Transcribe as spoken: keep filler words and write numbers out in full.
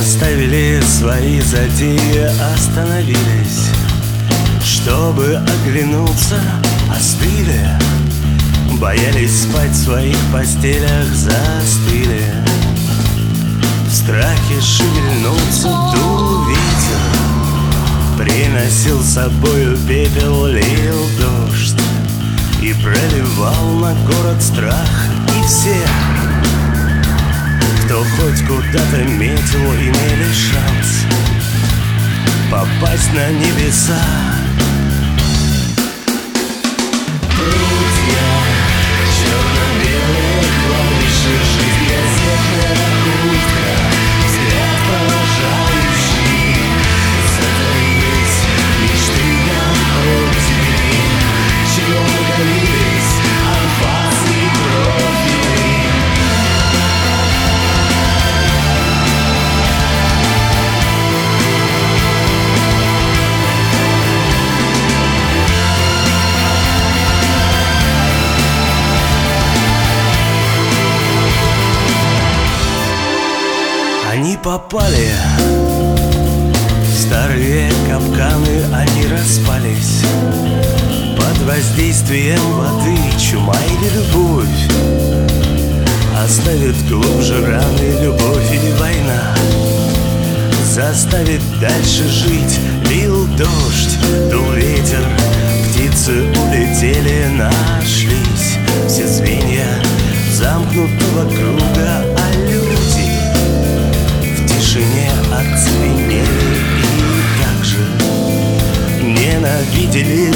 Оставили свои затеи, остановились, чтобы оглянуться, остыли. Боялись спать в своих постелях, застыли. В страхе шевельнулся, дул ветер, приносил с собою пепел, лил дождь и проливал на город страх. И все, кто хоть куда-то метил, имели шанс попасть на небеса. Черно-белые клавиши, жизнь газетная утка, взгляд поражающий. Затаились мечты напротив, чего угодились анфас и профили. Они попали в старые капканы, они распались под воздействием воды. Чума или любовь оставит глубже раны, любовь или война заставит дальше жить. Лил дождь, дул ветер, птицы улетели, нашлись все звенья замкнутого круга, а люди в тишине оцепенели и также ненавидели